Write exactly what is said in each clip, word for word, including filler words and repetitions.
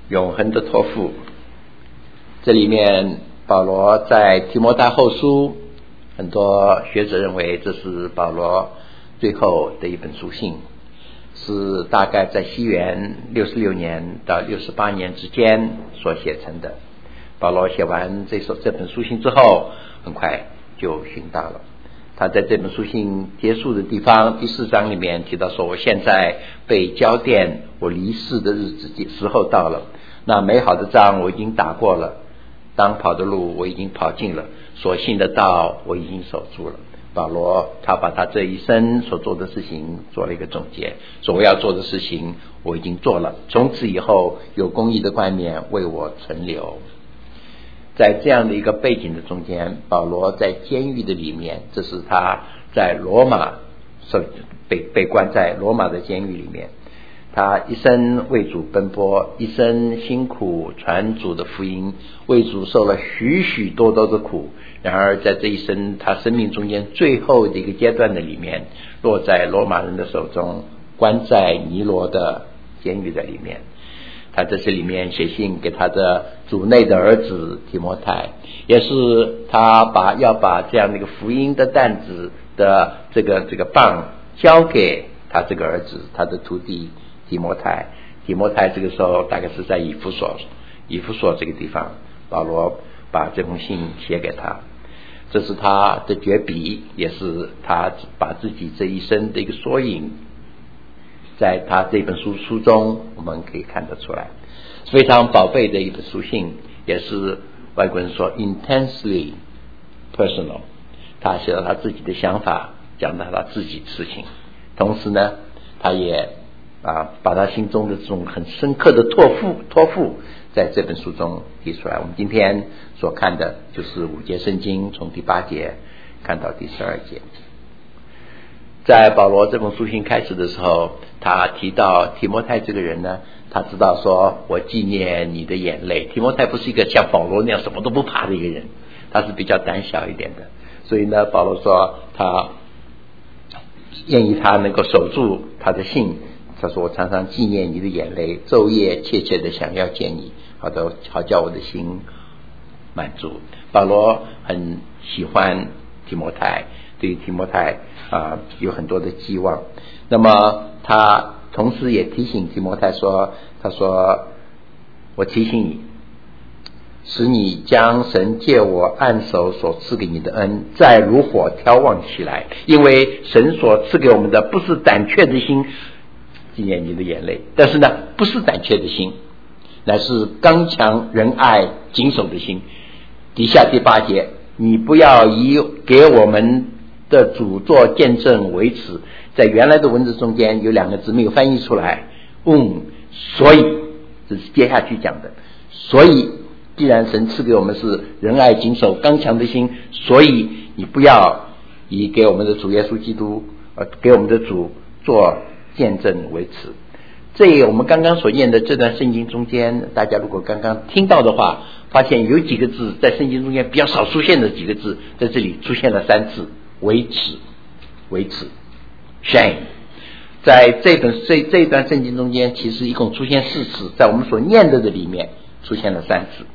永恒的托付。这里面保罗在提摩太后书，很多学者认为这是保罗最后的一本书信，是大概在西元六十六年到六十八年之间所写成的。保罗写完这首这本书信之后，很快就殉道了。他在这本书信结束的地方第四章里面提到说，我现在被交奠，我离世的日子时候到了，那美好的仗我已经打过了，当跑的路我已经跑尽了，所信的道我已经守住了。保罗他把他这一生所做的事情做了一个总结，说我要做的事情我已经做了，从此以后有公义的冠冕为我存留。在这样的一个背景的中间，保罗在监狱的里面，这是他在罗马被被关在罗马的监狱里面，他一生为主奔波，一生辛苦传主的福音，为主受了许许多多的苦。然而在这一生他生命中间最后的一个阶段的里面，落在罗马人的手中，关在尼罗的监狱的里面。他在这里面写信给他的主内的儿子提摩太，也是他把要把这样的一个福音的担子的这个这个棒交给他这个儿子，他的徒弟提摩太。提摩太这个时候大概是在以弗所以弗所这个地方，保罗把这封信写给他，这是他的绝笔，也是他把自己这一生的一个缩影，在他这本书书中我们可以看得出来，非常宝贝的一本书信，也是外国人说 intensely personal。 他写了他自己的想法，讲到他自己的事情，同时呢他也啊把他心中的这种很深刻的托付托付在这本书中提出来。我们今天所看的就是五节圣经，从第八节看到第十二节。在保罗这封书信开始的时候，他提到提摩太这个人呢，他知道说我纪念你的眼泪。提摩太不是一个像保罗那样什么都不怕的一个人，他是比较胆小一点的，所以呢保罗说他愿意他能够守住他的信。他说我常常纪念你的眼泪，昼夜切切的想要见你，好的好叫我的心满足。保罗很喜欢提摩太，对于提摩太啊有很多的寄望。那么他同时也提醒提摩太说，他说我提醒你，使你将神借我按手所赐给你的恩再如火眺望起来，因为神所赐给我们的不是胆怯的心纪念你的眼泪，但是呢不是胆怯的心，乃是刚强仁爱谨守的心。底下第八节，你不要以给我们的主做见证为耻。在原来的文字中间有两个字没有翻译出来，嗯，所以这是接下去讲的。所以既然神赐给我们是仁爱谨守刚强的心，所以你不要以给我们的主耶稣基督呃给我们的主做见证为耻。这我们刚刚所念的这段圣经中间，大家如果刚刚听到的话，发现有几个字在圣经中间比较少出现的几个字，在这里出现了三次，为耻为耻 shame。 在这本这这一段圣经中间其实一共出现四次，在我们所念的的里面出现了三次。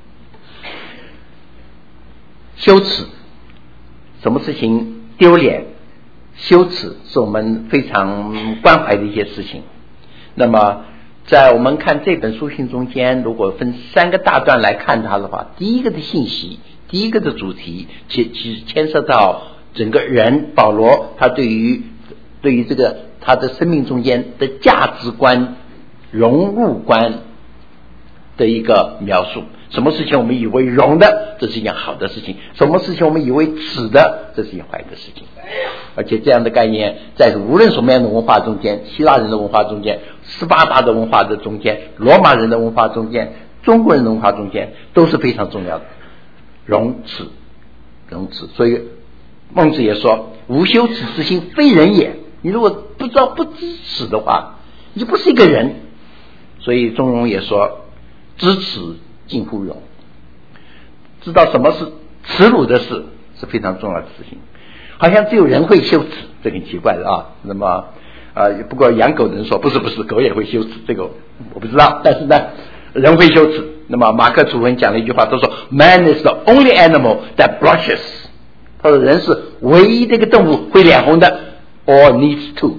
羞耻，什么事情丢脸羞耻是我们非常关怀的一些事情。那么在我们看这本书信中间，如果分三个大段来看它的话，第一个的信息，第一个的主题其其实牵涉到整个人保罗他对于对于这个他的生命中间的价值观融入观的一个描述。什么事情我们以为荣的，这是一件好的事情；什么事情我们以为耻的，这是一件坏的事情。而且这样的概念在无论什么样的文化中间，希腊人的文化中间，斯巴达的文化的中间，罗马人的文化中间，中国人的文化中间都是非常重要的。荣耻荣耻，所以孟子也说无羞耻之心非人也。你如果不知道不知耻的话，你就不是一个人。所以中庸也说知耻近乎勇，知道什么是耻辱的事是非常重要的事情。好像只有人会羞耻，这很奇怪的啊。那么呃，不过养狗的人说不是不是，狗也会羞耻，这个我不知道。但是呢人会羞耻。那么马克·吐温讲了一句话，他说 Man is the only animal that blushes， 他说人是唯一的一个动物会脸红的 or needs to，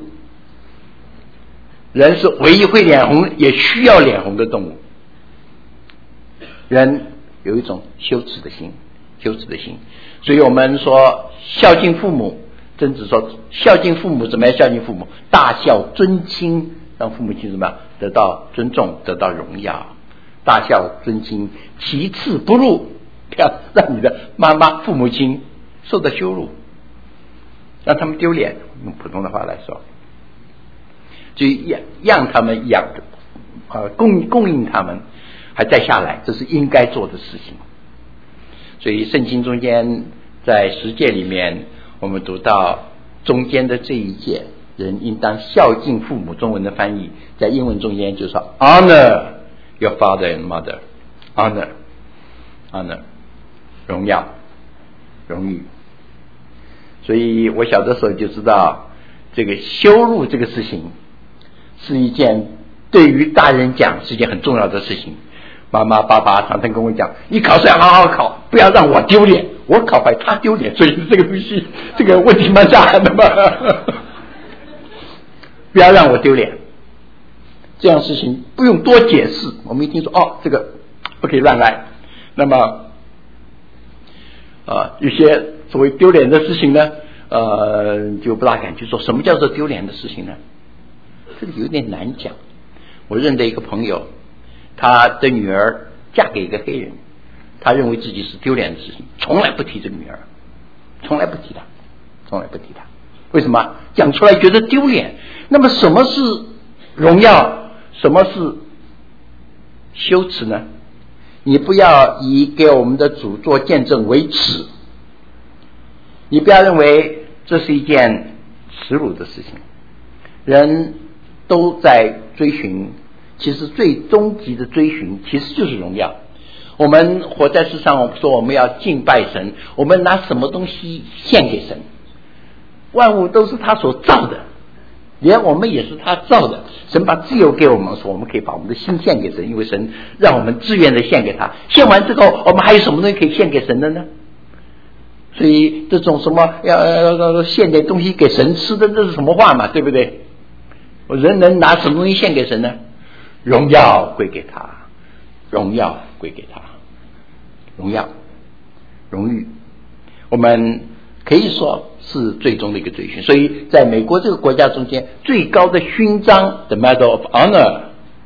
人是唯一会脸红也需要脸红的动物。人有一种羞耻的心，羞耻的心，所以我们说孝敬父母，曾子说孝敬父母怎么样？孝敬父母，大孝尊亲，让父母亲怎么样得到尊重，得到荣耀。大孝尊亲，其次不入，不要让你的妈妈、父母亲受到羞辱，让他们丢脸。用普通的话来说，就让让他们养呃供供应他们，还再下来，这是应该做的事情。所以圣经中间在十诫里面，我们读到中间的这一诫，人应当孝敬父母。中文的翻译在英文中间就说 honor your father and mother， honor honor 荣耀荣誉。所以我小的时候就知道，这个羞辱这个事情是一件对于大人讲是一件很重要的事情。妈妈爸爸常常跟我讲，你考试要好好考，不要让我丢脸，我考坏他丢脸，所以这个东西这个问题蛮大的嘛，不要让我丢脸。这样事情不用多解释，我们一听说哦，这个不可以乱来。那么呃，有些所谓丢脸的事情呢，呃，就不大敢去做。什么叫做丢脸的事情呢？这个有点难讲。我认得一个朋友，他的女儿嫁给一个黑人，他认为自己是丢脸的事情，从来不提这个女儿，从来不提她，从来不提她。为什么？讲出来觉得丢脸。那么什么是荣耀？什么是羞耻呢？你不要以给我们的主做见证为耻，你不要认为这是一件耻辱的事情。人都在追寻，其实最终极的追寻其实就是荣耀。我们活在世上，我们说我们要敬拜神，我们拿什么东西献给神？万物都是他所造的，连我们也是他造的。神把自由给我们，说我们可以把我们的心献给神，因为神让我们自愿的献给他。献完之后，我们还有什么东西可以献给神的呢？所以这种什么要要要献点东西给神吃的，这是什么话嘛？对不对？人能拿什么东西献给神呢？荣耀归给他，荣耀归给他，荣耀荣誉，我们可以说是最终的一个追寻。所以在美国这个国家中间，最高的勋章 The Medal of Honor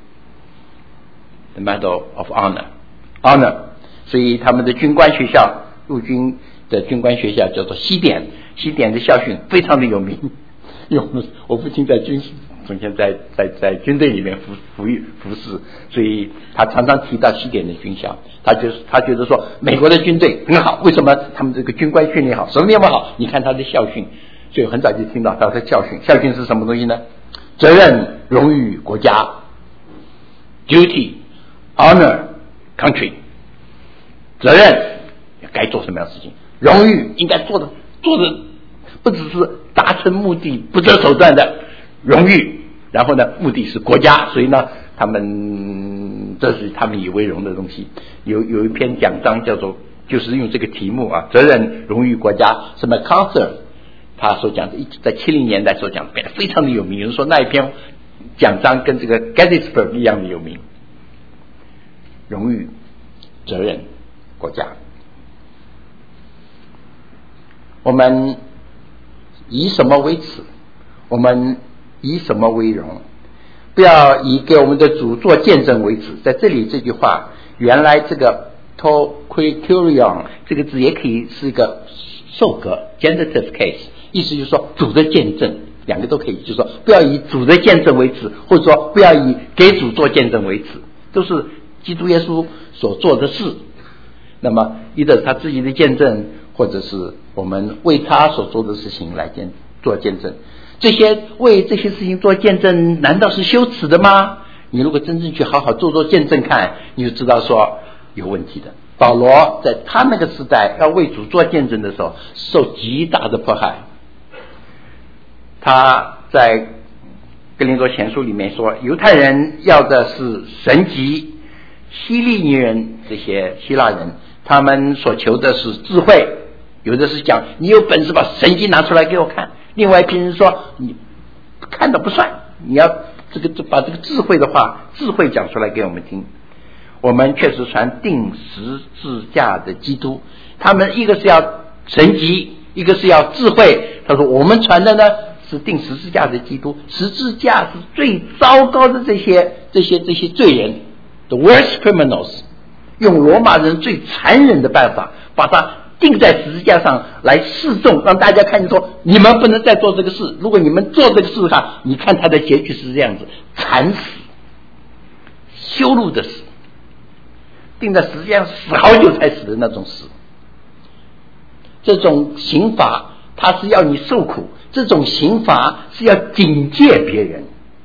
The Medal of Honor Honor 所以他们的军官学校，陆军的军官学校叫做西点，西点的校训非常的有名，因为我父亲在军事从前在在在军队里面服服役服侍，所以他常常提到西点的军校。他就是他觉得说美国的军队很好，为什么？他们这个军官训练好，什么地方好？你看他的校训，所以很早就听到他的校训。校训是什么东西呢？责任、荣誉国家 ，duty, honor, country。责任该做什么样的事情，荣誉应该做的做的不只是达成目的不择手段的荣誉，然后呢，目的是国家，所以呢，他们这是他们以为荣的东西。有有一篇讲章叫做，就是用这个题目啊，责任、荣誉、国家，是 MacArthur 他所讲的，在七零年代所讲的，变得非常的有名。有人说那一篇讲章跟这个 Gettysburg 一样的有名。荣誉、责任、国家，我们以什么为耻？我们以什么为荣？不要以给我们的主做见证为耻。在这里这句话，原来这个 toquicurion 这个字也可以是一个受格 genitive case， 意思就是说主的见证，两个都可以，就是说不要以主的见证为耻，或者说不要以给主做见证为耻，都是基督耶稣所做的事。那么一个他自己的见证，或者是我们为他所做的事情来见做见证。这些为这些事情做见证，难道是羞耻的吗？你如果真正去好好做做见证看，你就知道说有问题的。保罗在他那个时代要为主做见证的时候，受极大的迫害。他在哥林多前书里面说，犹太人要的是神迹， 希利尼人这些希腊人，他们所求的是智慧，有的是讲你有本事把神经拿出来给我看，另外一批人说你看的不算，你要这个把这个智慧的话智慧讲出来给我们听。我们确实传钉十字架的基督，他们一个是要神迹，一个是要智慧。他说我们传的呢是钉十字架的基督，十字架是最糟糕的这些这些这些罪人 the worst criminals， 用罗马人最残忍的办法把他钉在十字架上来示众，让大家看见说你们不能再做这个事，如果你们做这个事的话，你看他的结局是这样子，惨死，羞辱的死，钉在十字架上死好久才死的那种死。这种刑罚它是要你受苦，这种刑罚是要警戒别人。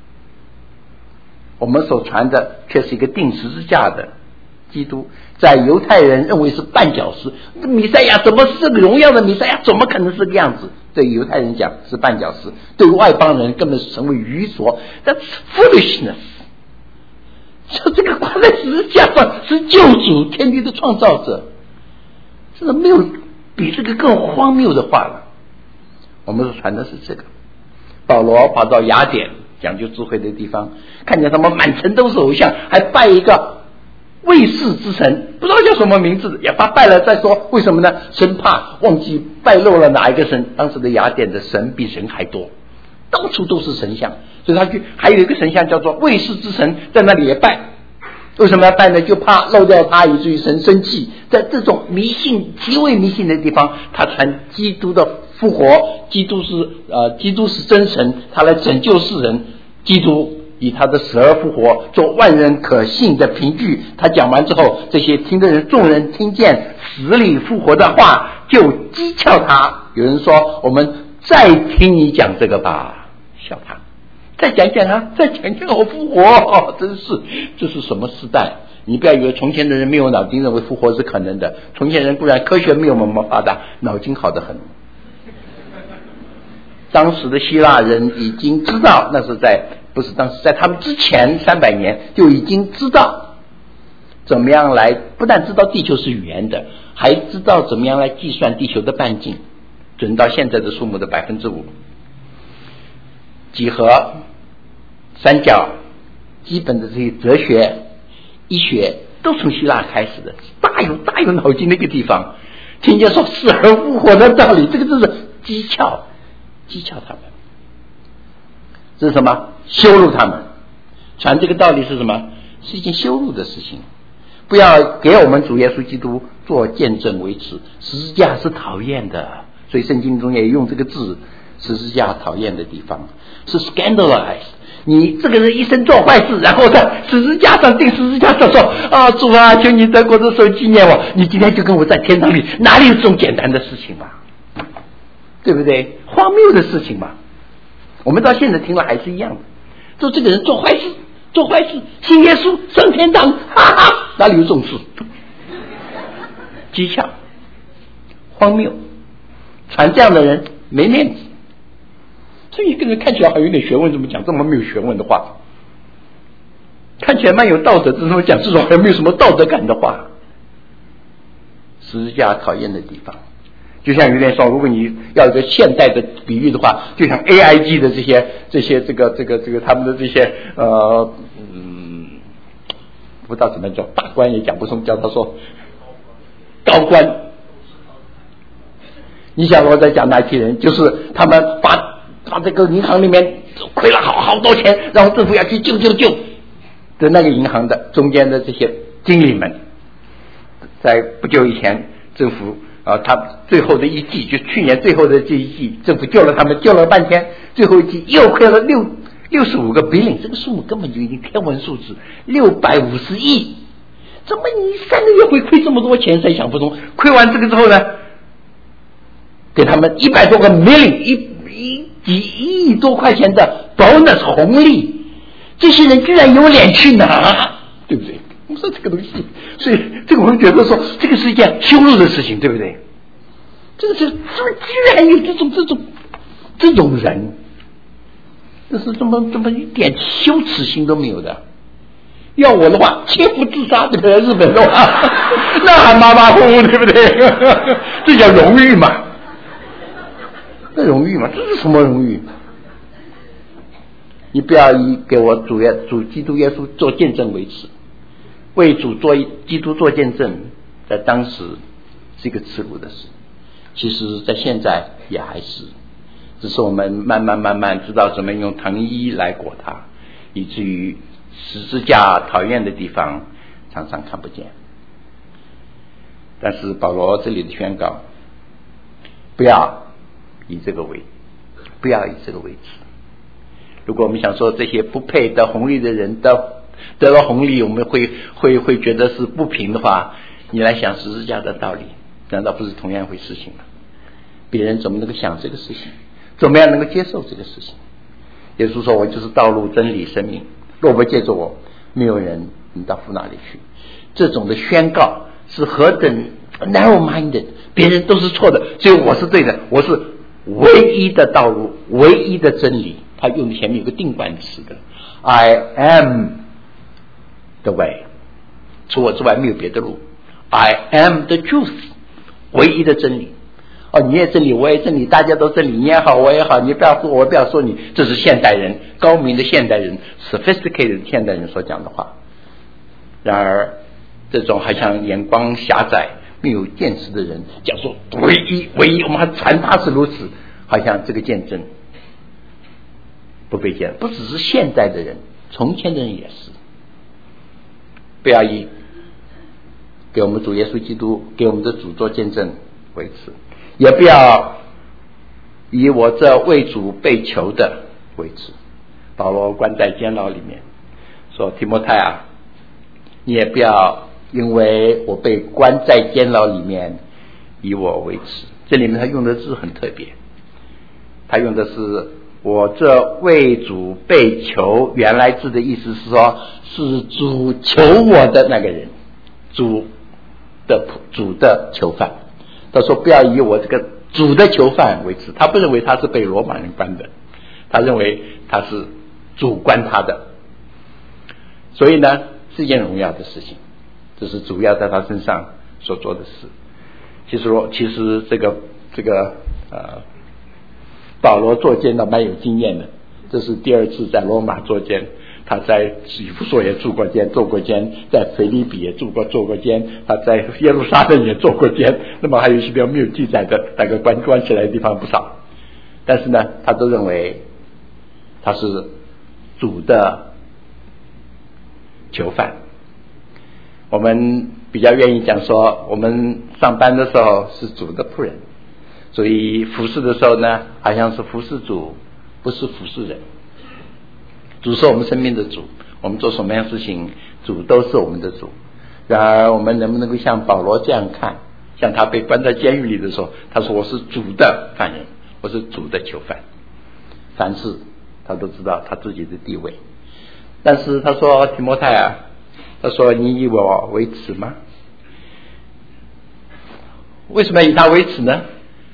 我们所传的却是一个钉十字架的基督，在犹太人认为是绊脚石，弥赛亚怎么是这个荣耀的弥赛亚，怎么可能是这个样子？对犹太人讲是绊脚石，对外邦人根本是成为愚拙。 That's foolishness。 说这个挂在十字架上是救主，天地的创造者，真的没有比这个更荒谬的话了。我们所传的是这个。保罗跑到雅典讲究智慧的地方，看见他们满城都是偶像，还拜一个卫士之神，不知道叫什么名字，也把拜了再说。为什么呢？生怕忘记拜漏了哪一个神。当时的雅典的神比人还多，到处都是神像，所以他去还有一个神像叫做卫士之神，在那里也拜。为什么要拜呢？就怕漏掉他，以至于神生气。在这种迷信极为迷信的地方，他传基督的复活，基督是呃，基督是真神，他来拯救世人。基督以他的死而复活做万人可信的凭据。他讲完之后，这些听的人众人听见死里复活的话，就讥诮他。有人说我们再听你讲这个吧，笑他，再讲讲啊，再讲讲我复活、哦、真是这是什么时代？你不要以为从前的人没有脑筋认为复活是可能的，从前人固然科学没有我们发达，脑筋好得很。当时的希腊人已经知道，那是在不是当时在他们之前三百年就已经知道怎么样来，不但知道地球是圆的，还知道怎么样来计算地球的半径，准到现在的数目的百分之五。几何、三角、基本的这些哲学、医学都从希腊开始的，大有大有脑筋的一个地方。听见说死而复活的道理，这个就是讥诮讥诮他们，这是什么？羞辱他们。传这个道理是什么？是一件羞辱的事情。不要给我们主耶稣基督做见证为耻，十字架是讨厌的，所以圣经中也用这个字，十字架讨厌的地方是 scandalize。 你这个人一生做坏事，然后在十字架上钉十字架上说啊，主啊，求你得过这手纪念我，你今天就跟我在天堂里，哪里有这种简单的事情嘛？对不对？荒谬的事情嘛。我们到现在听了还是一样的，说这个人做坏事做坏事信耶稣上天堂，哈哈，哪里有这种事？讥诮荒谬，传这样的人没面子。这一个人看起来还有点学问，怎么讲这么没有学问的话？看起来蛮有道德，怎么讲这种还没有什么道德感的话？十字架讨厌的地方，就像有点说，如果你要一个现代的比喻的话，就像 A I G 的这些这些这个这个这个他们的这些呃嗯，不知道怎么叫，大官也讲不通，叫他说高官。你想我在讲哪批人？就是他们把把这个银行里面亏了好好多钱，然后政府要去救救救的那个银行的中间的这些经理们，在不久以前政府啊，他最后的一季，就去年最后的这一季，政府救了他们，救了半天，最后一季又亏了六六十五个 billion， 这个数目根本就已经天文数字，六百五十亿，怎么你三个月会亏这么多钱？谁想不通？亏完这个之后呢，给他们一百多个 million， 一一几亿多块钱的 bonus 红利，这些人居然有脸去拿，对不对？我说这个东西，所以这个我们觉得说，这个是一件羞辱的事情，对不对？这个是怎么居然有这种这种这种人，这是这么这么一点羞耻心都没有的。 要我的话，切腹自杀，对不对？日本的话，那还马马虎虎，对不对？这叫荣誉嘛？这荣誉嘛？这是什么荣誉？你不要以给我主耶主基督耶稣做见证为耻，为主做基督做见证，在当时是一个耻辱的事，其实在现在也还是，只是我们慢慢慢慢知道怎么用糖衣来裹它，以至于十字架讨厌的地方常常看不见。但是保罗这里的宣告，不要以这个为不要以这个为耻。如果我们想说这些不配得红利的人得得到红利，我们会会会觉得是不平的话，你来想十字架的道理，难道不是同样一回事情吗？别人怎么能够想这个事情？怎么样能够接受这个事情？耶稣说，我就是道路真理生命，若不借着我，没有人能到父那里去。这种的宣告是何等 narrow minded， 别人都是错的，只有我是对的，我是唯一的道路，唯一的真理。他用的前面有个定冠词的 I am the way， 除我之外没有别的路， I am the truth， 唯一的真理。哦，你也真理，我也真理，大家都真理，你也好，我也好，你不要说我，不要说你，这是现代人高明的现代人 sophisticated 现代人所讲的话。然而这种好像眼光狭窄没有见识的人讲说唯一唯一，我们还传他是如此，好像这个见证不被见，不只是现代的人，从前的人也是。不要以给我们主耶稣基督给我们的主做见证为耻，也不要以我这为主被囚的为耻。保罗关在监牢里面说，提摩太啊，你也不要因为我被关在监牢里面以我为耻。这里面他用的字很特别，他用的是我这为主被囚，原来字的意思是说是主囚我的那个人，主的主的囚犯。他说不要以我这个主的囚犯为耻，他不认为他是被罗马人关的，他认为他是主关他的，所以呢是一件荣耀的事情，这是主要在他身上所做的事。其实其实这个这个呃保罗坐监倒蛮有经验的，这是第二次在罗马坐监，他在以弗所也住过监坐过监，在腓立比也住过坐过监，他在耶路撒冷也坐过监，那么还有一些比较没有记载的大概关关起来的地方不少，但是呢他都认为他是主的囚犯。我们比较愿意讲说，我们上班的时候是主的仆人，所以服侍的时候呢，好像是服侍主，不是服侍人。主是我们生命的主，我们做什么样的事情，主都是我们的主。然而我们能不能够像保罗这样看，像他被关在监狱里的时候，他说我是主的犯人，我是主的囚犯，凡事他都知道他自己的地位。但是他说，提摩太啊，他说你以我为耻吗？为什么要以他为耻呢？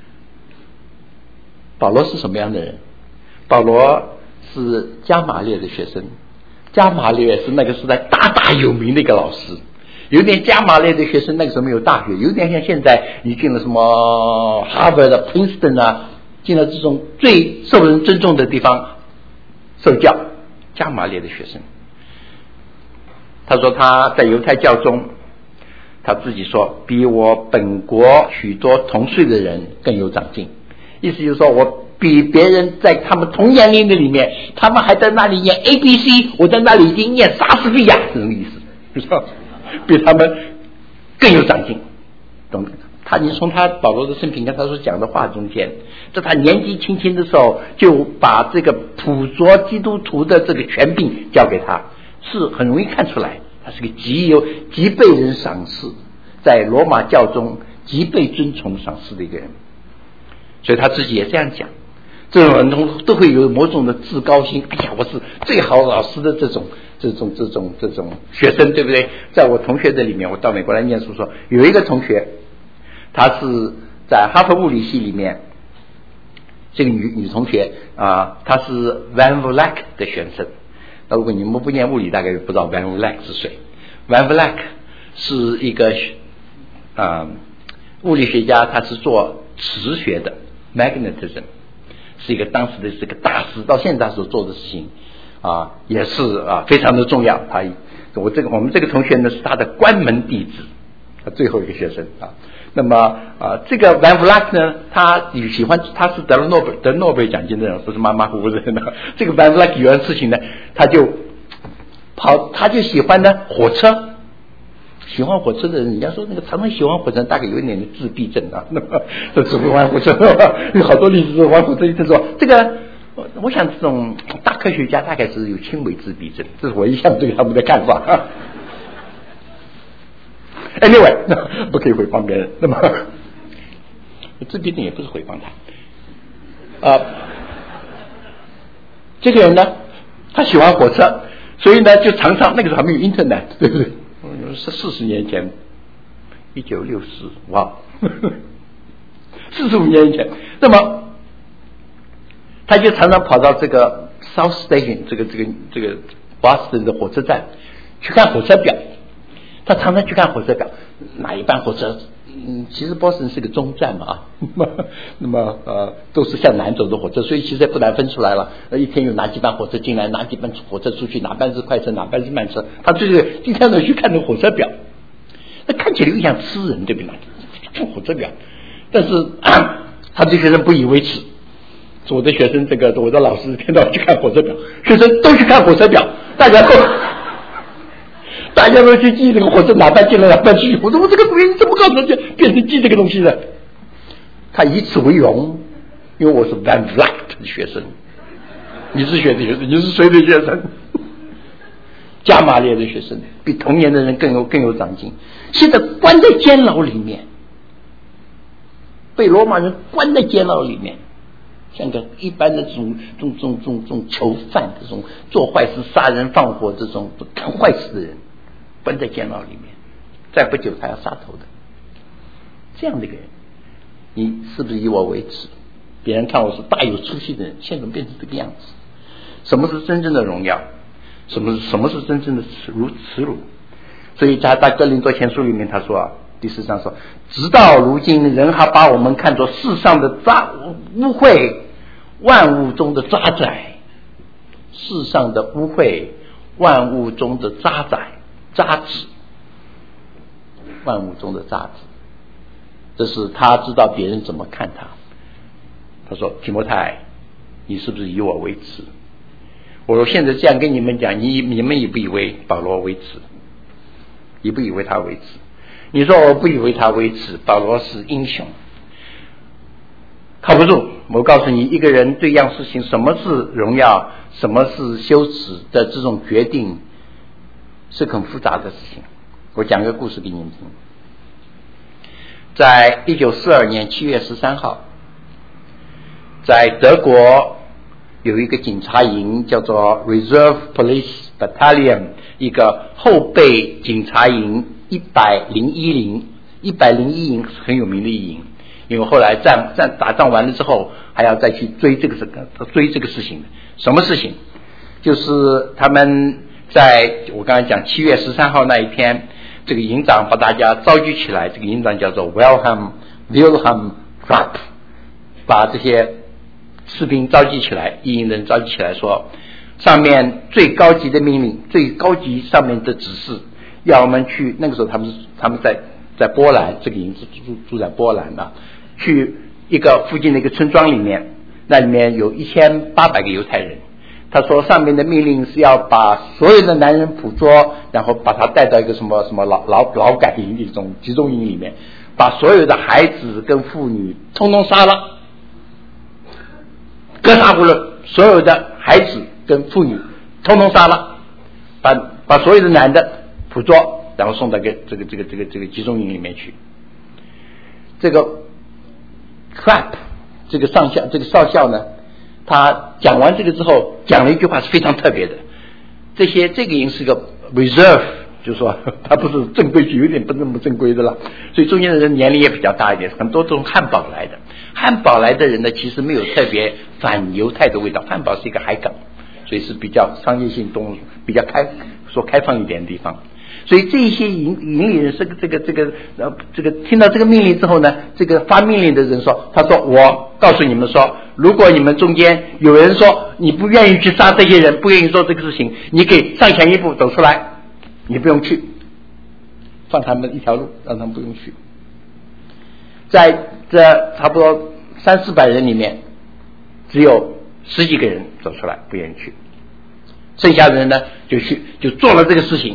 保罗是什么样的人？保罗是加马列的学生，加马列是那个时代大大有名的一个老师，有点加马列的学生那个时候没有大学，有点像现在你进了什么哈佛的 Princeton 啊，进了这种最受人尊重的地方受教，加马列的学生。他说他在犹太教中，他自己说比我本国许多同岁的人更有长进，意思就是说我比别人在他们同年龄的里面，他们还在那里念 A B C， 我在那里已经念莎士比亚，这种意思，比他们更有长进。懂他，你从他保罗的生平跟他所讲的话中间，在他年纪轻轻的时候就把这个捕捉基督徒的这个权柄交给他，是很容易看出来他是个极有极被人赏识，在罗马教中极被尊崇赏识的一个人。所以他自己也这样讲，这种人都都会有某种的自高兴，哎呀我是最好老师的这种这种这种这种学生，对不对？在我同学的里面，我到美国来念书说，有一个同学他是在哈佛物理系里面，这个女女同学啊，她是 Van Vleck 的学生， 那如果你们不念物理，大概不知道 Van Vleck 是谁。Van Vleck 是一个啊、呃、物理学家，他是做磁学的 magnetism， 是一个当时的是个大师，到现在所做的事情啊也是啊非常的重要。他我这个我们这个同学呢是他的关门弟子，他最后一个学生啊。那么啊，这个 Van Vleck 呢，他喜欢，他是得了诺贝尔得诺贝尔奖金的人，不是马马虎虎的人。这个 Van Vleck 有件事情呢，他就跑，他就喜欢呢火车，喜欢火车的人，人家说那个常常喜欢火车，大概有一点自闭症啊，那么都只会玩火车，有好多例子是玩火车一直说这个。我想这种大科学家大概是有轻微自闭症，这是我一向对他们的看法。Anyway， 不可以诽谤别人。那么自闭症也不是诽谤他。啊、呃，这个人呢，他喜欢火车，所以呢就常常那个时候还没有 Internet， 对不对？是四十年前，一九六四，哇，四十五年以前。那么他就常常跑到这个 South Station 这个这个这个 Boston 的火车站去看火车表。他常常去看火车表，哪一班火车？嗯，其实波士顿是个中站嘛啊，那么那么呃都是向南走的火车，所以其实也不难分出来了。一天有哪几班火车进来，哪几班火车出去，哪班是快车，哪班是慢车。他就是经常的去看那个火车表，那看起来又像吃人，对不对？看火车表，但是啊他对学生不以为耻。我的学生，这个我的老师天天去看火车表，学生都去看火车表，大家都。大家都去记这个火车哪班进来哪班去，我说我这个主任你怎么搞成这变成记这个东西的？他以此为荣，因为我是 Van Vleck 的学生，你是谁的学生？你是谁的学生？加马列的学生，比同年的人更有更有长进。现在关在监牢里面，被罗马人关在监牢里面，像个一般的这种这种这种这种这种囚犯，这种做坏事、杀人放火这种干坏事的人。关在监牢里面，再不久他要杀头的，这样的一个人，你是不是以我为耻？别人看我是大有出息的人，现在怎么变成这个样子？什么是真正的荣耀？什么什么是真正的耻辱？耻辱。所以在《哥林多前书》里面他说啊，第四章说，直到如今，人还把我们看作世上的渣污秽，万物中的渣滓，世上的污秽，万物中的渣滓。渣子，万物中的渣子，这是他知道别人怎么看他。他说：“提摩太，你是不是以我为耻？”我说：“现在这样跟你们讲，你你们以不以为保罗为耻？以不以为他为耻？你说我不以为他为耻，保罗是英雄，靠不住。我告诉你，一个人对一样事情，什么是荣耀，什么是羞耻的这种决定。”是很复杂的事情。我讲个故事给你们听。在一九四二年七月十三号，在德国有一个警察营叫做 Reserve Police Battalion， 一个后备警察营一百零一营，一百零一营是很有名的一营，因为后来战战打仗完了之后，还要再去追这个事追这个事情。什么事情？就是他们。在我刚才讲七月十三号那一天，这个营长把大家召集起来，这个营长叫做 Wilhelm Wilhelm Trapp， 把这些士兵召集起来，一营人召集起来说，上面最高级的命令，最高级上面的指示，要我们去。那个时候他们他们在在波兰，这个营住住住在波兰啊，去一个附近的一个村庄里面，那里面有一千八百个犹太人。他说上面的命令是要把所有的男人捕捉，然后把他带到一个什么什么劳劳劳改营的一种集中营里面，把所有的孩子跟妇女通通杀了，格杀不论，所有的孩子跟妇女通通杀了，把把所有的男的捕捉，然后送到个这个这个这个这个集中营里面去。这个 Trapp 这个上校这个少校呢，他讲完这个之后，讲了一句话是非常特别的。这些这个营是个 reserve， 就是说他不是正规军，有点不那么正规的了。所以中间的人年龄也比较大一点，很多都从汉堡来的。汉堡来的人呢，其实没有特别反犹太的味道。汉堡是一个海港， 所以是比较商业性动比较开说开放一点的地方。所以这些引引领人这个这个这个呃这个听到这个命令之后呢，这个发命令的人说，他说我告诉你们说，如果你们中间有人说你不愿意去杀这些人，不愿意做这个事情，你可以上前一步走出来，你不用去，放他们一条路，让他们不用去。在这差不多三四百人里面，只有十几个人走出来不愿意去，剩下的人呢就去就做了这个事情。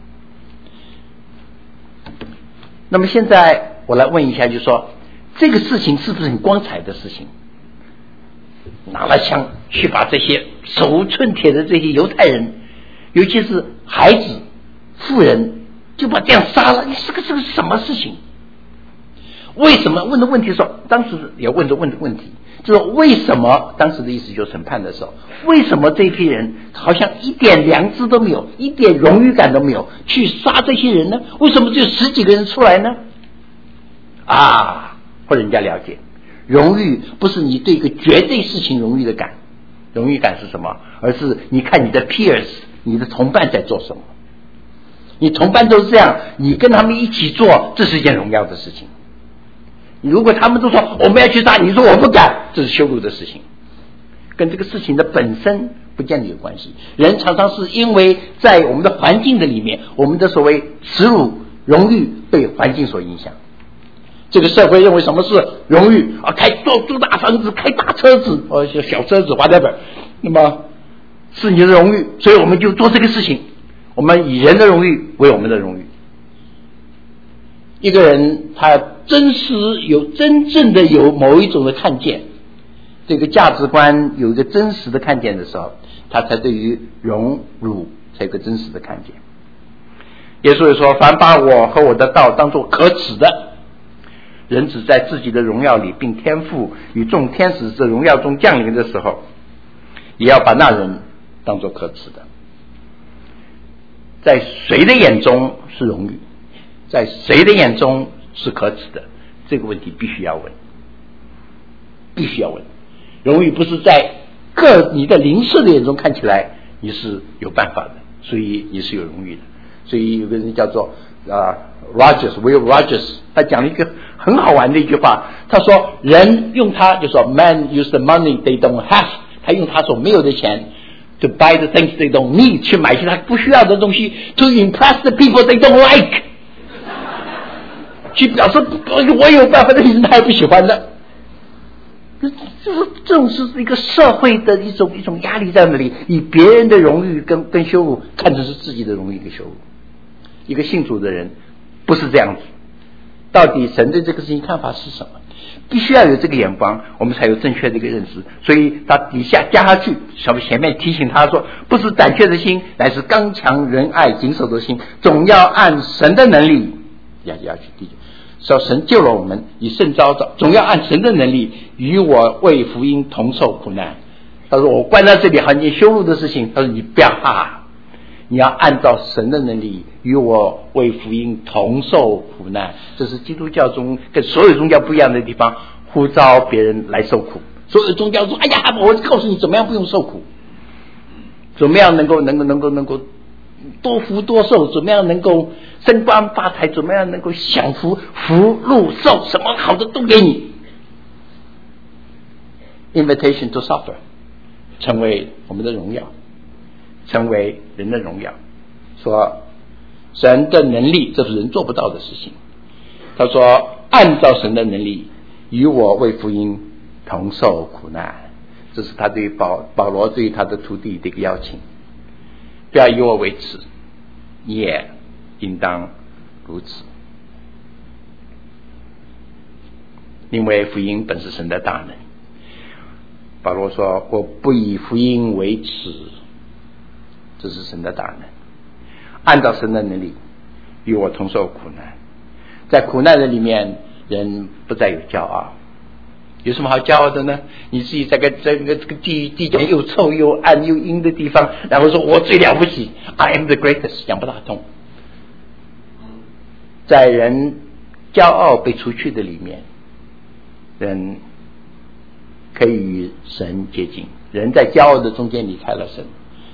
那么现在我来问一下，就是说这个事情是不是很光彩的事情？拿了枪去把这些手无寸铁的这些犹太人，尤其是孩子、妇人，就把这样杀了，你这个是个什么事情？为什么？问的问题说，当时也问着问的问题，就是为什么？当时的意思就是审判的时候，为什么这批人好像一点良知都没有，一点荣誉感都没有，去杀这些人呢？为什么只有十几个人出来呢？啊，或者人家了解，荣誉不是你对一个绝对事情荣誉的感，荣誉感是什么？而是你看你的 peers， 你的同伴在做什么，你同伴都是这样，你跟他们一起做，这是一件荣耀的事情。如果他们都说我们要去杀，你说我不敢，这是羞辱的事情，跟这个事情的本身不见得有关系。人常常是因为在我们的环境的里面，我们的所谓耻辱、荣誉被环境所影响。这个社会认为什么是荣誉啊？开住住大房子，开大车子，或者小车子 whatever， 那么是你的荣誉，所以我们就做这个事情。我们以人的荣誉为我们的荣誉。一个人他真实有真正的有某一种的看见，这个价值观有一个真实的看见的时候，他才对于荣辱才有个真实的看见。耶稣也说，凡把我和我的道当作可耻的，人只在自己的荣耀里并天父与众天使的荣耀中降临的时候，也要把那人当作可耻的。在谁的眼中是荣誉，在谁的眼中是可耻的，这个问题必须要问，必须要问。荣誉不是在各你的邻舍的眼中看起来你是有办法的，所以你是有荣誉的。所以有个人叫做啊、uh, Rogers Will Rogers， 他讲了一个很好玩的一句话，他说人用他就说 Man use the money they don't have， 他用他所没有的钱to buy the things they don't need， 去买一些他不需要的东西 to impress the people they don't like， 去表示我有办法的人他也不喜欢的。就是这种是一个社会的一种一种压力在那里，以别人的荣誉跟跟羞辱看成是自己的荣誉跟羞辱。一个信主的人不是这样子，到底神对这个事情看法是什么？必须要有这个眼光，我们才有正确的一个认识。所以他底下加下去，小前面提醒他说，不是胆怯的心，乃是刚强仁爱谨守的心，总要按神的能力要要去地。说神救了我们，以圣召召，总要按神的能力与我为福音同受苦难。他说我关在这里好像羞辱的事情，他说你不要怕，你要按照神的能力与我为福音同受苦难。这是基督教中跟所有宗教不一样的地方，呼召别人来受苦。所有宗教说哎呀，我告诉你怎么样不用受苦，怎么样能够能够能够能够多福多寿，怎么样能够升官发财，怎么样能够享福福禄寿，什么好的都给你。 Invitation to suffer， 成为我们的荣耀，成为人的荣耀。说神的能力，这是人做不到的事情。他说按照神的能力与我为福音同受苦难，这是他对保保罗对他的徒弟的一个邀请。不要以我为耻，你也应当如此，因为福音本是神的大能。保罗说我不以福音为耻，这是神的大能。按照神的能力与我同受苦难，在苦难的里面人不再有骄傲。有什么好骄傲的呢？你自己在个在个这个地地界又臭又暗又阴的地方，然后说我最了不起 I am the greatest， 讲不大通。在人骄傲被除去的里面，人可以与神接近。人在骄傲的中间离开了神，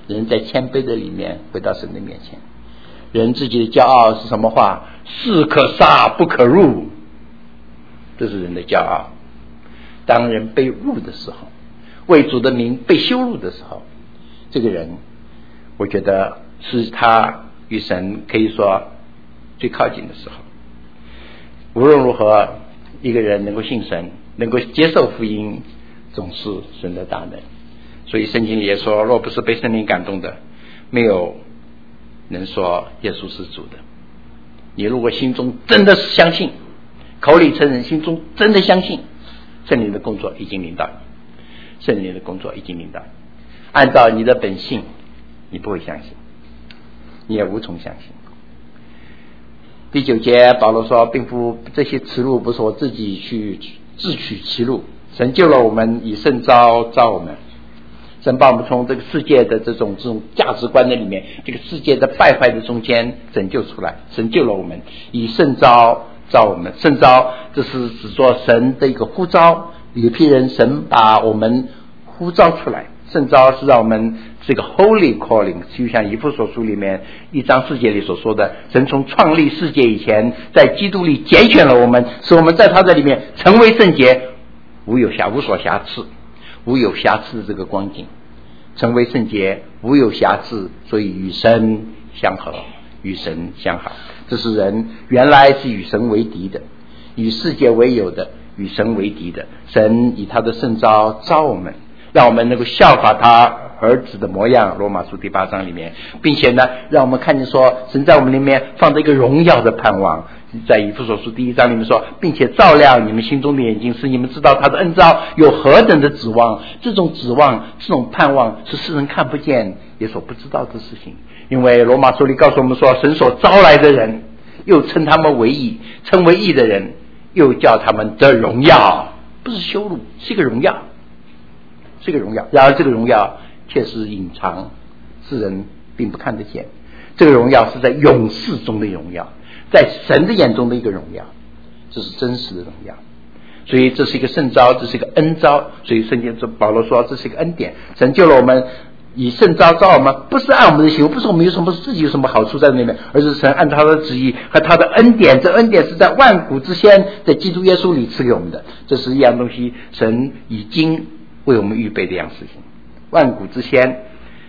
人在谦卑的里面回到神的面前。人自己的骄傲是什么话？士可杀不可辱，这是人的骄傲。当人被辱的时候，为主的名被羞辱的时候，这个人我觉得是他与神可以说最靠近的时候。无论如何，一个人能够信神，能够接受福音，总是神的大能。所以圣经里也说，若不是被圣灵感动的，没有能说耶稣是主的。你如果心中真的是相信，口里承认，心中真的相信，圣灵的工作已经领导你，圣灵的工作已经领导你。按照你的本性，你不会相信，你也无从相信。第九节保罗说，并不这些耻辱不是我自己去自取其辱，神救了我们，以圣召召我们。神把我们从这个世界的这种这种价值观的里面，这个世界的败坏的中间拯救出来，神救了我们，以圣召召我们。圣召这是指做神的一个呼召，有批人神把我们呼召出来。圣召是让我们这个 holy calling， 就像以弗所书里面一章四节里所说的，神从创立世界以前，在基督里拣选了我们，使我们在他的里面成为圣洁，无有瑕无所瑕疵，无有瑕疵的这个光景，成为圣洁，无有瑕疵，所以与神相合，与神相好。这是人原来是与神为敌的，与世界为友的，与神为敌的。神以他的圣召召我们，让我们能够效法他儿子的模样，罗马书第八章里面，并且呢，让我们看见说，神在我们里面放着一个荣耀的盼望。在以弗所书第一章里面说，并且照亮你们心中的眼睛，使你们知道他的恩召有何等的指望。这种指望，这种盼望是世人看不见也所不知道的事情。因为罗马书里告诉我们说，神所招来的人，又称他们为义，称为义的人，又叫他们得荣耀，不是羞辱，是一个荣耀，是一个荣耀。然而这个荣耀却是隐藏，世人并不看得见。这个荣耀是在永世中的荣耀，在神的眼中的一个荣耀，这是真实的荣耀。所以这是一个圣召，这是一个恩召。所以圣经中保罗说，这是一个恩典，神救了我们，以圣召召我们，不是按我们的行为，不是我们有什么自己有什么好处在那边，而是神按他的旨意和他的恩典。这恩典是在万古之先，在基督耶稣里赐给我们的。这是一样东西，神已经为我们预备的一样事情。万古之先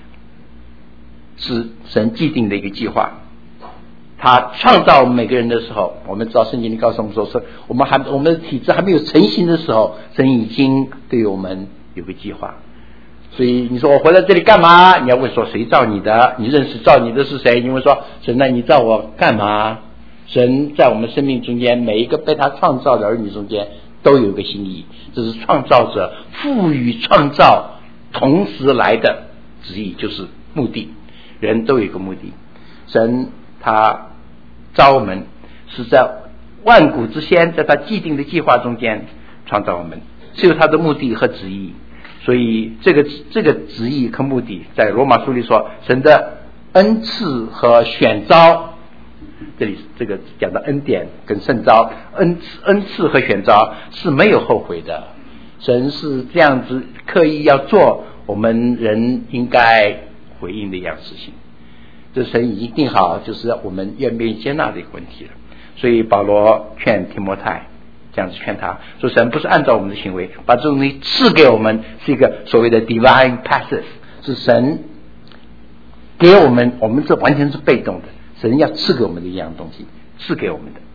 是神既定的一个计划。他创造我们每个人的时候，我们知道圣经里告诉我们说，是我们还我们的体质还没有成型的时候，神已经对我们有个计划。所以你说我回来这里干嘛？你要问说谁造你的？你认识造你的是谁？你会说神，那你造我干嘛？神在我们生命中间，每一个被他创造的儿女中间都有一个心意，这是创造者赋予创造同时来的旨意，就是目的。人都有一个目的，神他召我们是在万古之先，在他既定的计划中间创造我们，是有他的目的和旨意。所以这个这个旨意和目的，在罗马书里说，神的恩赐和选召，这里这个讲的恩典跟圣召，恩恩赐和选召是没有后悔的。神是这样子刻意要做我们人应该回应的一样事情，这神已经定好，就是我们愿不愿意接纳的一个问题了。所以保罗劝提摩太这样子劝他说，神不是按照我们的行为把这种东西赐给我们，是一个所谓的 divine passive， 是神给我们，我们这完全是被动的，神要赐给我们的一样东西，赐给我们的。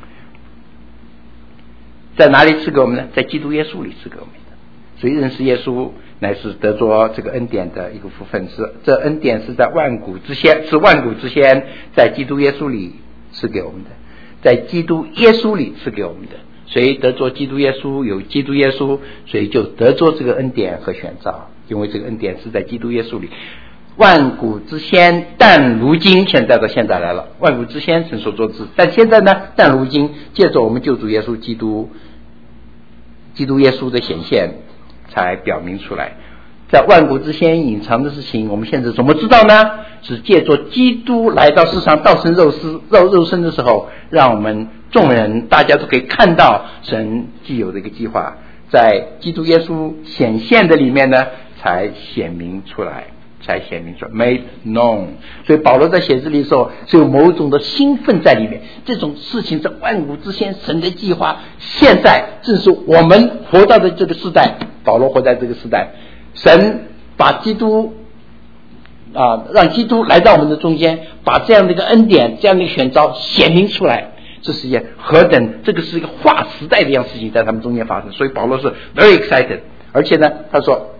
在哪里赐给我们呢？在基督耶稣里赐给我们的。所以认识耶稣乃是得着这个恩典的一个福分，是这恩典是在万古之先，是万古之先在基督耶稣里赐给我们的，在基督耶稣里赐给我们的。谁得着基督耶稣，有基督耶稣，所以就得着这个恩典和选召，因为这个恩典是在基督耶稣里。万古之先，但如今现在到现在来了，万古之先神所做之，但现在呢，但如今借着我们救主耶稣基督，基督耶稣的显现才表明出来。在万古之先隐藏的事情，我们现在怎么知道呢？是借着基督来到世上，道成肉身肉肉身的时候，让我们众人大家都可以看到神既有的一个计划，在基督耶稣显现的里面呢，才显明出来。 才显明出来 ，made known。所以保罗在写这里的时候是有某种的兴奋在里面。这种事情在万古之先，神的计划，现在正是我们活到的这个时代。保罗活在这个时代，神把基督啊，让基督来到我们的中间，把这样的一个恩典、这样的一个选召显明出来。这是一件何等，这个是一个划时代的一样事情在他们中间发生。所以保罗是 very excited， 而且呢，他说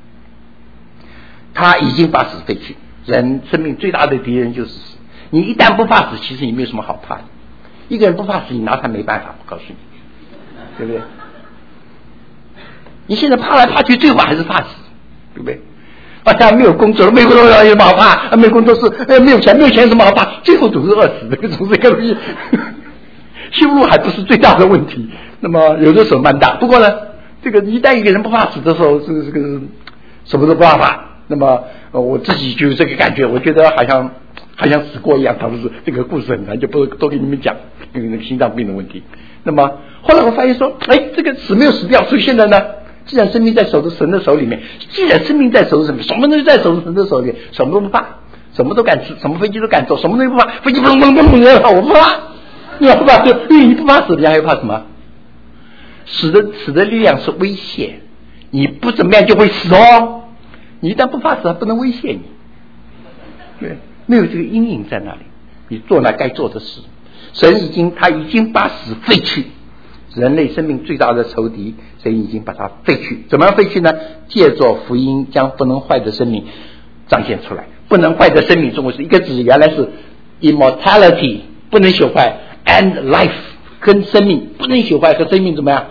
他已经把死废去。人生命最大的敌人就是死。你一旦不怕死，其实你没有什么好怕的。一个人不怕死，你拿他没办法，我告诉你，对不对？你现在怕来怕去，最后还是怕死，对不对？啊，他没有工作了，没有工作有什么好怕？啊，没有工作是呃没有钱，没有钱有什么好怕？最后总是饿死的，总是这个东西。修路还不是最大的问题，那么有的时候蛮大。不过呢，这个一旦一个人不怕死的时候，这个这个什么都不怕怕。那么、呃、我自己就有这个感觉，我觉得好像好像死过一样。他不是这个故事很难，就不多给你们讲，因为那个心脏病的问题。那么后来我发现说，哎，这个死没有死掉，所以现在呢，既然生命在手的神的手里面，既然生命在手的神，什么东西在手的神的手里面，什么都不怕，什么都敢吃，什么飞机都敢坐，什么东西不怕，飞机砰砰砰砰的，我不怕。你不怕，因为你不怕死，你还怕什么？死的死的力量是威胁，你不怎么样就会死哦。你一旦不怕死，它不能威胁你，对，没有这个阴影在那里，你做那该做的事。神已经他已经把死废去，人类生命最大的仇敌，神已经把它废去。怎么样废去呢？借着福音将不能坏的生命彰显出来。不能坏的生命中国是一个字，原来是 immortality， 不能朽坏。And life 跟生命不能朽坏，和生命怎么样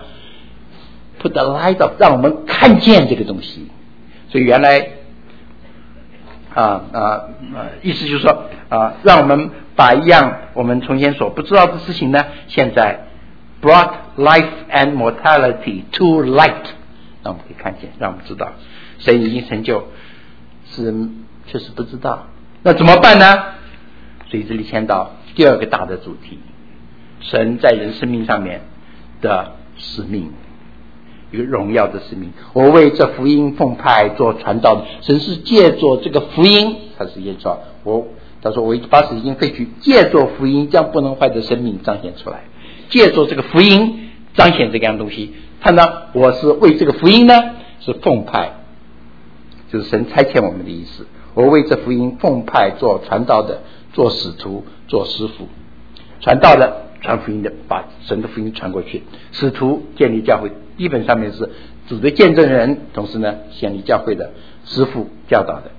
？Put the light up， 让我们看见这个东西。所以原来啊啊啊，意思就是说啊，让我们把一样我们从前所不知道的事情呢，现在 brought life and mortality to light， 让我们可以看见，让我们知道神已经成就，是确实不知道，那怎么办呢？所以这里牵到第二个大的主题。神在人生命上面的使命，一个荣耀的使命。我为这福音奉派做传道的，神是借着这个福音，他是耶稣，我他说我把死已经废去，借着福音将不能坏的生命彰显出来，借着这个福音彰显这个样东西。他呢，我是为这个福音呢是奉派，就是神差遣我们的意思。我为这福音奉派做传道的，做使徒，做师傅。传道的，传福音的，把神的福音传过去；使徒建立教会，基本上面是主的见证人，同时呢建立教会的师傅教导的。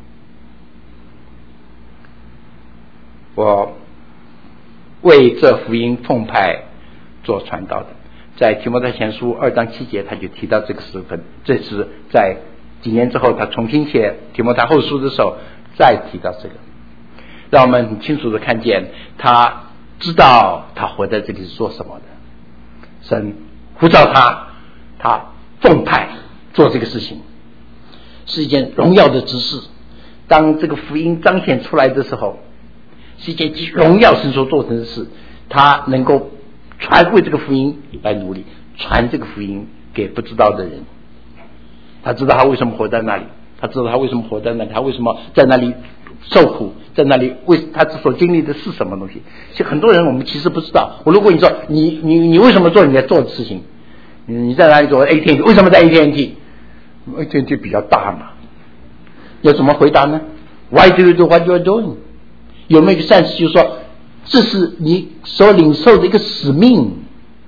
我为这福音奉派做传道的，在提摩太前书二章七节他就提到这个时分，这是在几年之后他重新写提摩太后书的时候再提到这个，让我们很清楚的看见他知道他活在这里是做什么的。神呼召他，他奉派做这个事情，是一件荣耀的之事。当这个福音彰显出来的时候，是一件荣耀神所做成的事。他能够传为这个福音来努力，传这个福音给不知道的人。他知道他为什么活在那里，他知道他为什么活在那里，他为什么在那里受苦，在那里为他所经历的是什么东西。其实很多人我们其实不知道。我如果你说你你你为什么做你在做的事情，你在哪里做 A T and T， 为什么在 A T and T？ A T and T 比较大嘛，要怎么回答呢？ Why do you do what you are doing？ 有没有一个善事就是说这是你所领受的一个使命。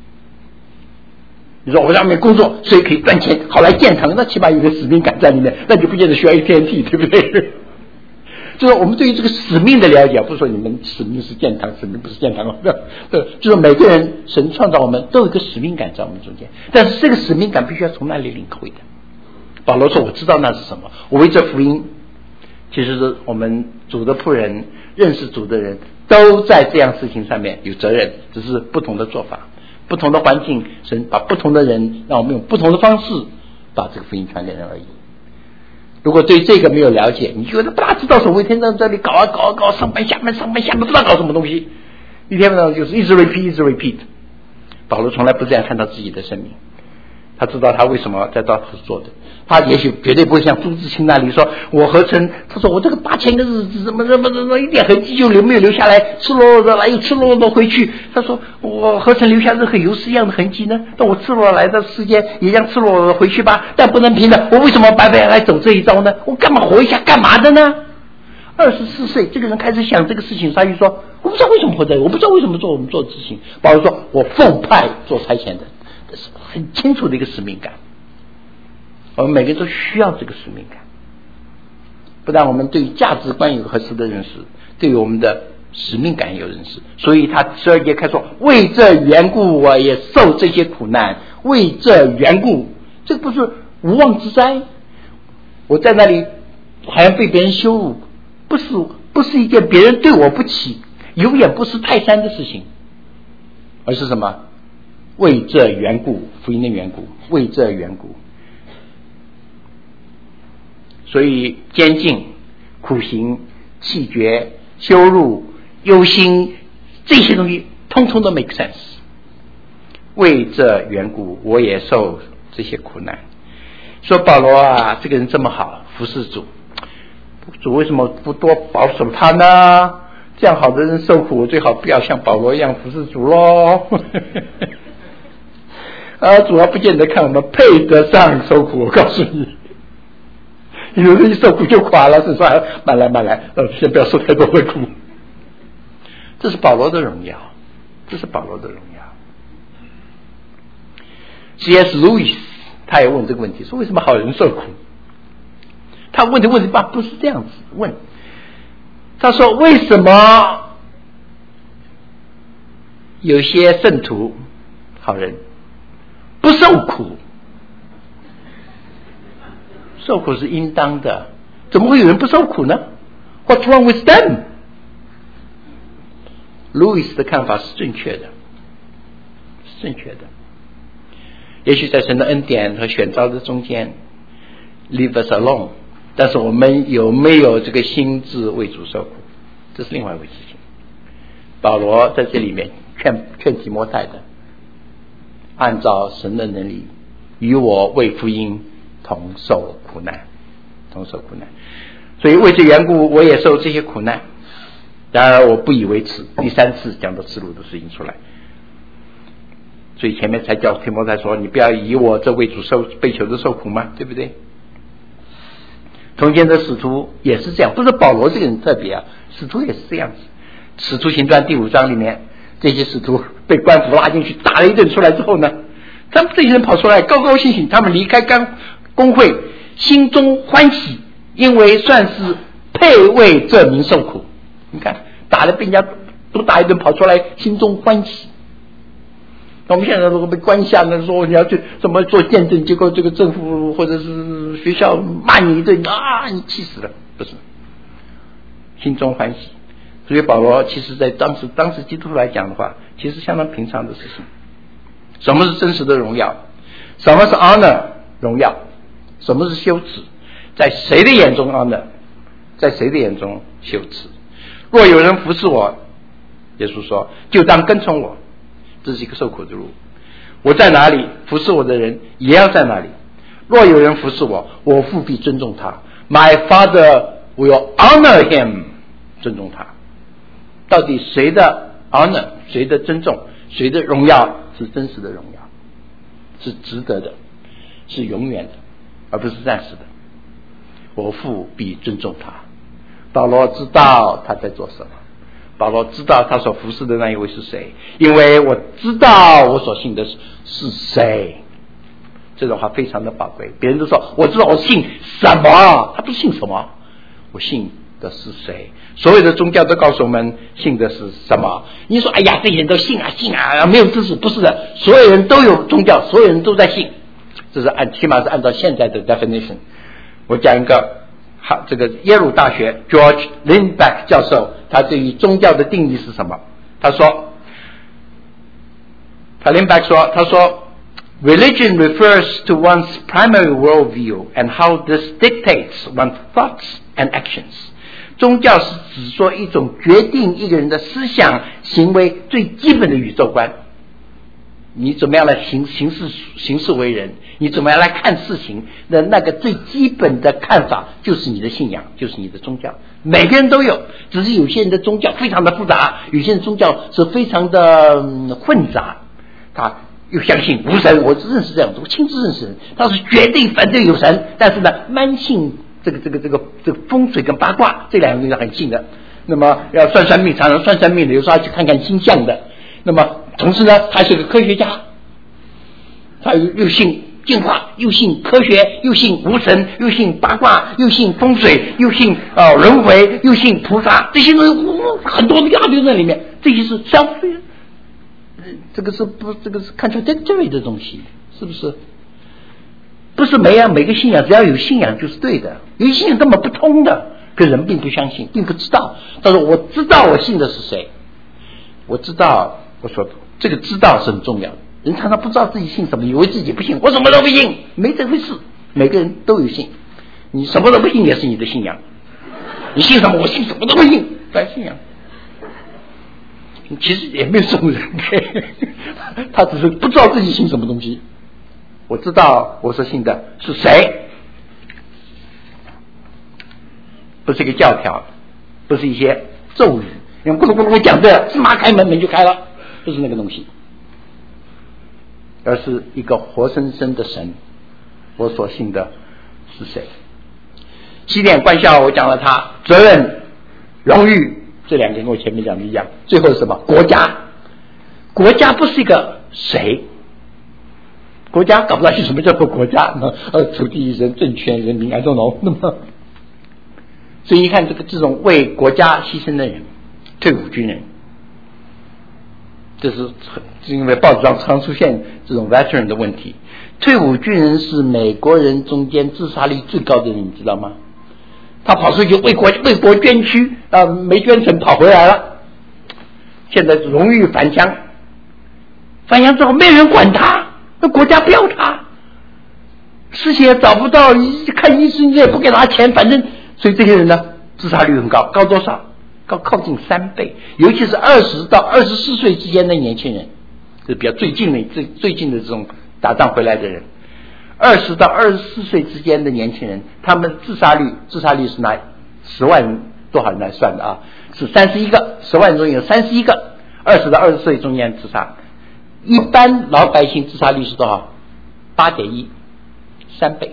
你说我在外面工作所以可以赚钱好来建堂，那起码有个使命感在里面，那就不见得需要 A T and T， 对不对？就是我们对于这个使命的了解，不是说你们使命是建堂，使命不是建堂，就是每个人神创造我们都有一个使命感在我们中间，但是这个使命感必须要从那里领会的。保罗说我知道那是什么，我为这福音，其实是我们主的仆人，认识主的人都在这样事情上面有责任，只是不同的做法，不同的环境，神把不同的人让我们用不同的方式把这个福音传给人而已。如果对这个没有了解，你觉得不大知道，我一天在这里搞啊搞啊搞，上班下班上班下班，不知道搞什么东西，一天晚上就是一直 repeat 一直 repeat。保罗从来不这样看到自己的生命， 他知道他为什么在这做的，他也许绝对不会像朱自清那里说，我何曾他说我这个八千个日子怎么怎么怎么一点痕迹就留没有留下来，赤裸裸的来又赤裸裸的回去，他说我何曾留下任何有史一样的痕迹呢？但我赤裸裸来的时间也将赤裸裸的回去吧，但不能平的，我为什么白白来走这一招呢？我干嘛活一下干嘛的呢？二十四岁这个人开始想这个事情，他就说我不知道为什么活着，我不知道为什么做我们做的事情。保罗说我奉派做差遣的，这是很清楚的一个使命感，我们每个人都需要这个使命感，不但我们对价值观有合适的认识，对于我们的使命感有认识。所以他十二节开说，为这缘故我也受这些苦难，为这缘故，这不是无妄之灾，我在那里好像被别人羞辱，不是不是一件别人对我不起有眼不识泰山的事情，而是什么？为这缘故，福音的缘故，为这缘故。所以监禁、苦行、气绝、羞辱、忧心，这些东西通通都 make sense。 为这缘故我也受这些苦难。说保罗啊，这个人这么好，服侍主，主为什么不多保守他呢？这样好的人受苦，最好不要像保罗一样服侍主咯啊，主要不见得看我们配得上受苦，我告诉你，有人一受苦就垮了，是说慢来慢来，呃，先不要受太多的苦。这是保罗的荣耀，这是保罗的荣耀。C S Lewis 他也问这个问题，说为什么好人受苦？他问的问题吧不是这样子问，他说为什么有些圣徒好人不受苦？受苦是应当的，怎么会有人不受苦呢？ What's wrong with them？ Lewis 的看法是正确的，是正确的。也许在神的恩典和选召的中间 leave us alone， 但是我们有没有这个心志为主受苦，这是另外一回事情。保罗在这里面劝劝提摩太的，按照神的能力与我为福音同受苦难，同受苦难。所以为这缘故我也受这些苦难，然而我不以为耻。第三次讲到耻辱的事情出来，所以前面才叫提摩太说，你不要以我这为主受被囚的受苦吗？对不对？从前的使徒也是这样，不是保罗这个人特别啊，使徒也是这样子。使徒行传第五章里面，这些使徒被官府拉进去打了一顿出来之后呢，他们这些人跑出来高高兴兴，他们离开刚公会心中欢喜，因为算是配为这名受苦。你看打了被人家都打一顿跑出来心中欢喜。我们现在如果被关下呢，说你要去怎么做见证，结果这个政府或者是学校骂你一顿啊，你气死了，不是？心中欢喜。所以保罗其实在当时当时基督徒来讲的话，其实相当平常的事情。什么是真实的荣耀？什么是 honor 荣耀？什么是羞耻？在谁的眼中 honor？ 在谁的眼中羞耻？若有人服侍我，耶稣说，就当跟从我。这是一个受苦的路，我在哪里，服侍我的人也要在哪里。若有人服侍我，我父必尊重他。 My Father will honor him， 尊重他。到底谁的 honor， 谁的尊重，谁的荣耀是真实的荣耀，是值得的，是永远的，而不是暂时的。我父必尊重他。保罗知道他在做什么，保罗知道他所服侍的那一位是谁，因为我知道我所信的是谁。这种话非常的宝贵。别人都说我知道我信什么，他不信什么，我信的是谁。所有的宗教都告诉我们信的是什么。你说哎呀这些人都信啊信啊，没有知识，不是的，所有人都有宗教，所有人都在信，这是按起码是按照现在的 definition。 我讲一个好，这个耶鲁大学 George Lindbeck 教授，他对于宗教的定义是什么？他说，他 Lindbeck 说，他说 Religion refers to one's primary worldview and how this dictates one's thoughts and actions。 宗教是指说一种决定一个人的思想行为最基本的宇宙观。 你怎么样来行行事行事为人，你怎么样来看事情的那个最基本的看法，就是你的信仰，就是你的宗教。每个人都有，只是有些人的宗教非常的复杂，有些人宗教是非常的、嗯、混杂，他又相信无神。我认识这样子，我亲自认识人，他是绝对反对有神，但是呢，蛮信这个这个这个这个风水跟八卦这两个东西很信的。那么要算算命，常常算算命的，有时候要去看看星象的。那么同时呢，他是个科学家，他又又信进化，又信科学，又信无神，又信八卦，又信风水，又信呃轮回，又信菩萨，这些人、哦、很多的压力在里面，这些是消费，这个是不这个是看出对对的东西，是不是？不是每样每个信仰只要有信仰就是对的，有些信仰根本不通的，可人并不相信，并不知道。他说我知道我信的是谁，我知道，我说这个知道是很重要的。人常常不知道自己信什么，以为自己不信，我什么都不信，没这回事。每个人都有信，你什么都不信也是你的信仰。你信什么？我信什么都不信，反信仰。其实也没有这种人，他只是不知道自己信什么东西。我知道我所信的是谁，不是一个教条，不是一些咒语，你们咕噜咕噜讲这，芝麻开门门就开了，不是那个东西。而是一个活生生的神，我所信的是谁？起点关校我讲了他责任、荣誉这两个跟我前面讲的一样。最后是什么？国家。国家不是一个谁，国家搞不到什么叫做国家？呃，土地人、政权、人民，I don't know。那么，所以你看这个这种为国家牺牲的人，退伍军人。这是因为报纸上常出现这种 veteran 的问题。退伍军人是美国人中间自杀率最高的人，你知道吗？他跑出去为国为国捐躯啊，没捐成跑回来了，现在荣誉返乡，返乡之后没人管他，那国家不要他，事情也找不到，看医生也不给他钱，反正所以这些人呢自杀率很高，高多少？高靠近三倍，尤其是二十到二十四岁之间的年轻人，这比较最近的最最近的这种打仗回来的人，二十到二十四岁之间的年轻人，他们自杀率自杀率是拿十万多少人来算的啊？是三十一个，十万中有三十一个，二十到二十岁中间自杀。一般老百姓自杀率是多少？八点一，三倍。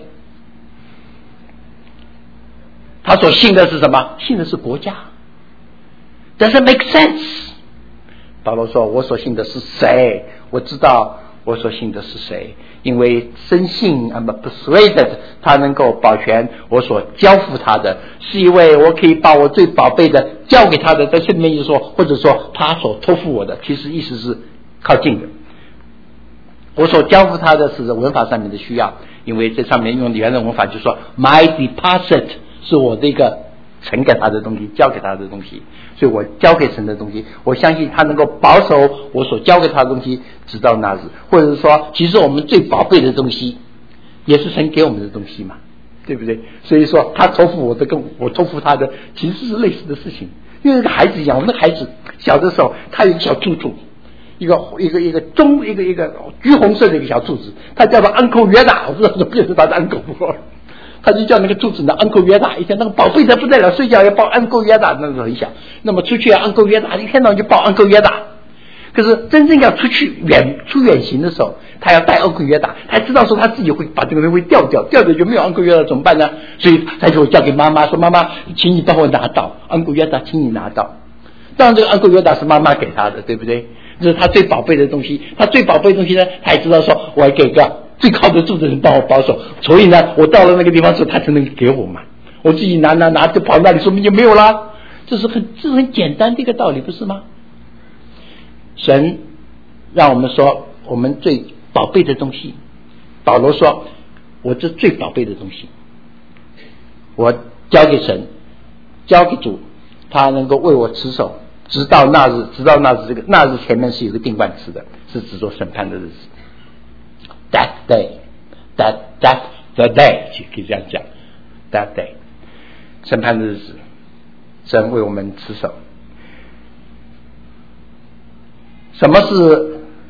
他所信的是什么？信的是国家。Does it make sense？ 保罗说我所信的是谁？我知道我所信的是谁，因为深信 I'm persuaded 他能够保全我所交付他的，是一位我可以把我最宝贝的交给他的。在这里面就说，或者说他所托付我的，其实意思是靠近的。我所交付他的是文法上面的需要，因为这上面用的原来文法就说 my deposit 是我的一个呈给他的东西，交给他的东西，所以我交给神的东西，我相信他能够保守我所交给他的东西直到那日。或者是说其实我们最宝贝的东西也是神给我们的东西嘛，对不对？所以说他托付我的跟我托付他的其实是类似的事情。因为那个孩子一样，我们的孩子小的时候他有一个小兔兔，一个一个一个棕一个一个橘红色的一个小兔子，他叫做 Uncle 约大，我不知道怎么变成他的 Uncle 不他就叫那个兔子呢 Uncle 约大，以前那个宝贝的不得了，睡觉要抱 Uncle 约大，那时候很小，那么出去啊 Uncle 约大，一天到晚就抱 Uncle 约大。可是真正要出去远出远行的时候，他要带 Uncle 约大，他知道说他自己会把这个人会掉掉，掉掉就没有 Uncle 约大怎么办呢？所以他就会交给妈妈说，妈妈请你帮我拿到 Uncle 约大，请你拿到。当然这个 Uncle 约大是妈妈给他的，对不对？这是他最宝贝的东西，他最宝贝的东西呢，他也知道说我要给个最靠得住的人帮我保守，所以呢我到了那个地方之后他才能给我嘛，我自己拿拿拿就跑那里说明就没有了，这是很这是很简单的一个道理，不是吗？神让我们说我们最宝贝的东西，保罗说我这最宝贝的东西我交给神，交给主，他能够为我持守直到那日，直到那日，这个那日前面是有个定冠词的，是指做审判的日子。That day, that that the day， 可以这样讲。That day， 审判的日子，神为我们持守。什么是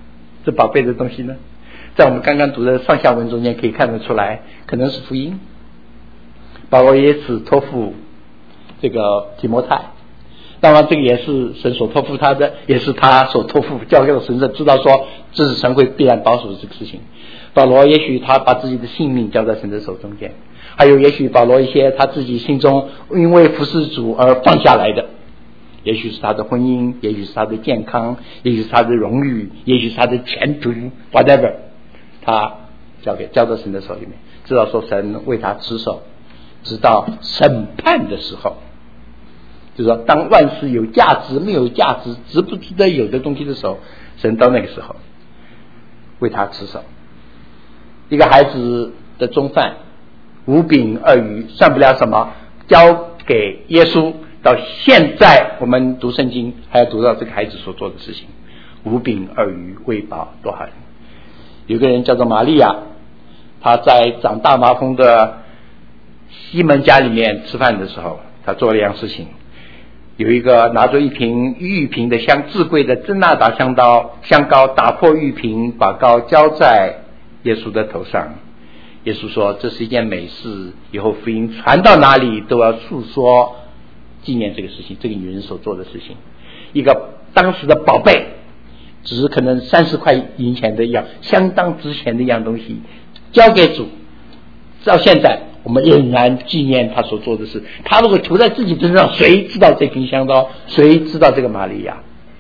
是宝贝的东西呢？在我们刚刚读的上下文中间可以看得出来，可能是福音。保罗也是托付这个提摩太，当然这个也是神所托付他的，也是他所托付交给了神的，知道说这是神会必然保守的这个事情。保罗也许他把自己的性命交在神的手中间，还有也许保罗一些他自己心中因为服侍主而放下来的，也许是他的婚姻，也许是他的健康，也许是他的荣誉，也许是他的前途 whatever， 他交给交到神的手里面，知道说神为他持守直到审判的时候，就是说当万事有价值没有价值值不值得有的东西的时候，神到那个时候为他持守。一个孩子的中饭五饼二鱼算不了什么，交给耶稣，到现在我们读圣经还要读到这个孩子所做的事情，五饼二鱼喂饱多少人。有个人叫做玛利亚，他在长大麻风的西门家里面吃饭的时候，他做了一样事情，有一个拿着一瓶玉瓶的香至贵的真纳达香膏香膏打破玉瓶，把膏浇在耶稣的头上。耶稣说这是一件美事，以后福音传到哪里都要诉说纪念这个事情，这个女人所做的事情。一个当时的宝贝，只是可能三十块银钱的一样相当值钱的一样东西交给主，到现在我们仍然纪念他所做的事。他如果涂在自己身上，谁知道这瓶香膏，谁知道这个玛利亚？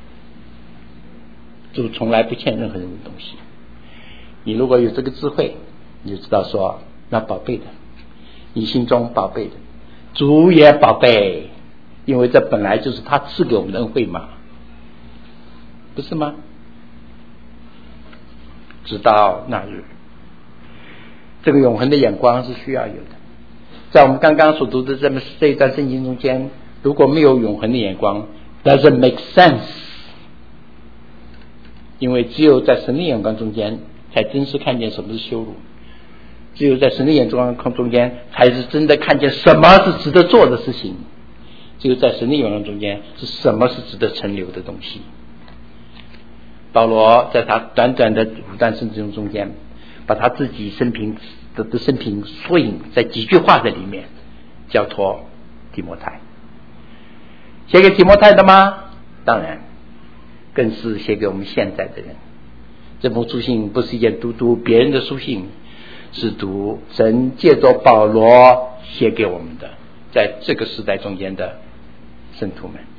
主从来不欠任何人的东西。你如果有这个智慧，你就知道说那宝贝的，你心中宝贝的，主也宝贝，因为这本来就是他赐给我们的恩惠嘛，不是吗？直到那日，这个永恒的眼光是需要有的。在我们刚刚所读的这么这一段圣经中间，如果没有永恒的眼光 doesn't make sense， 因为只有在神的眼光中间才真实看见什么是羞辱，只有在神的眼光中间才是真的看见什么是值得做的事情，只有在神的眼光中间是什么是值得存留的东西。保罗在他短短的五段圣经中间，把他自己生平的的生平缩影在几句话的里面交托提摩太。写给提摩太的吗？当然，更是写给我们现在的人。这封书信不是一件读读别人的书信，是读神借着保罗写给我们的，在这个时代中间的圣徒们。